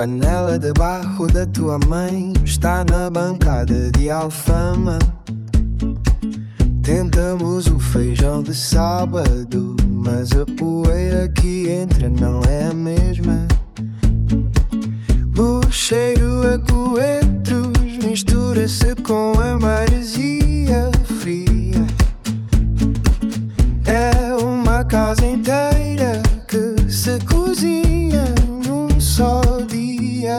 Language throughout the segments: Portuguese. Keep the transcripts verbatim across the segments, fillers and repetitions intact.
panela de barro da tua mãe está na bancada de Alfama. Tentamos o feijão de sábado, mas a poeira que entra não é a mesma. O cheiro a coentros mistura-se com a maresia fria. É uma casa inteira que se cozinha num só dia.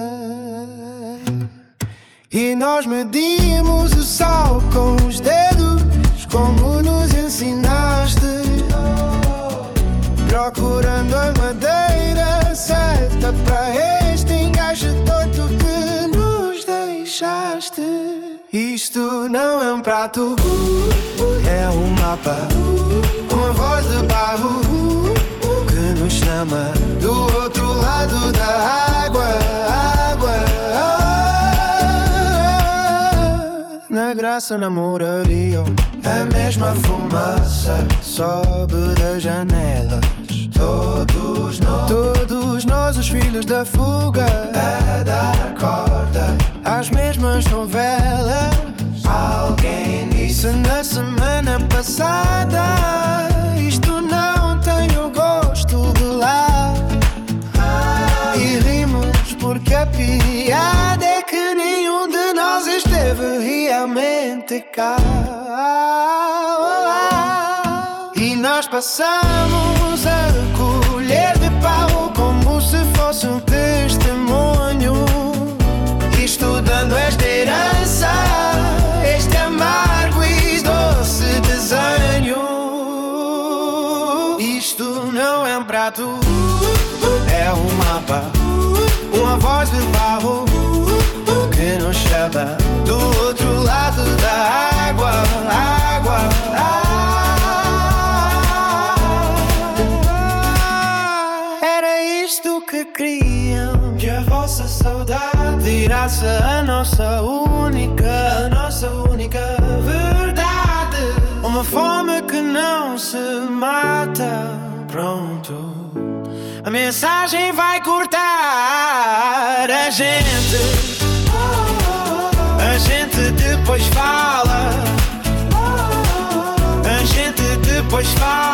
E nós medimos o sal com os dedos, como nos ensinaste, procurando a madeira certa para este engaixo todo que nos deixaste. Isto não é um prato, é um mapa, uma voz de barro que nos chama do outro lado da água, água. Na graça namorariam, a mesma fumaça sobe das janelas. Todos nós, todos nós os filhos da fuga, a dar corda às mesmas novelas. Alguém disse na semana passada, isto não tem o gosto de lá. E rimos porque a piada é que nenhum de nós esteve realmente cá. E nós passamos a colher de pau como se fosse um testemunho, estudando esta herança, este amargo e doce desenho. Isto não é um prato, é um mapa, uma voz de barro que nos chama do outro lado da água, água, água. Era isto que queriam, que a vossa saudade virasse a nossa única, a nossa única verdade. Uma fome que não se mata, pronto. A mensagem vai cortar a gente. A gente depois fala. A gente depois fala.